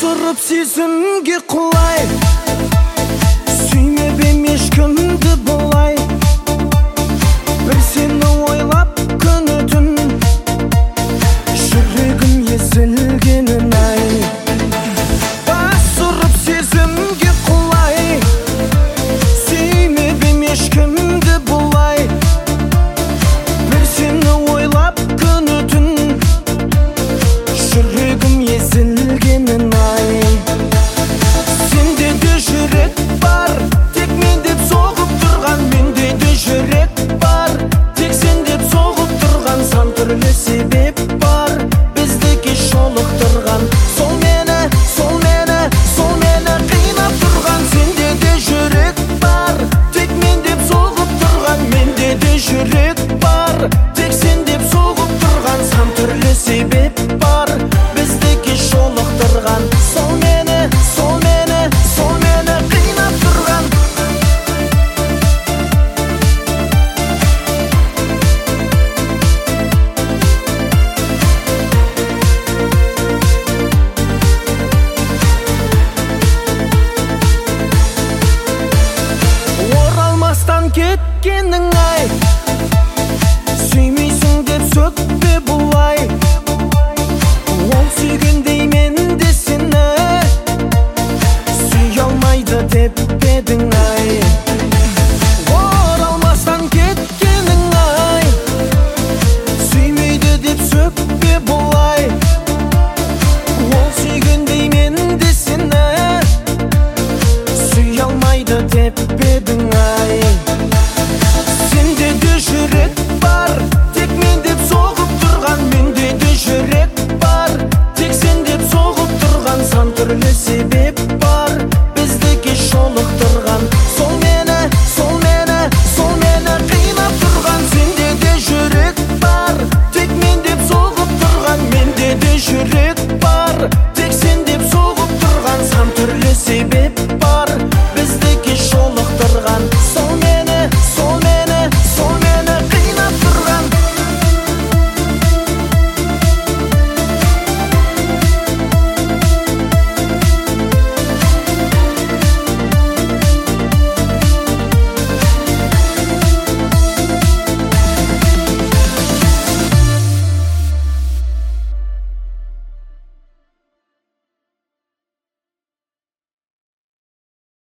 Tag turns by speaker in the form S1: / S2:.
S1: ұрып сезімге құлай, сүймеп ешкімді бұлай. Бір сені ойлап күні түн, жүрегім езілгенін ай. Бас ұрып сезімге құлай, сүймеп ешкімді бұлай. Бір сені ойлап күні түн, жүрегім езілгенін ай. Сенде де жүрек бар, тек мен деп соғып тұрған. Менде де жүрек бар, тек сен деп соғып тұрған. Сан түрлі себеп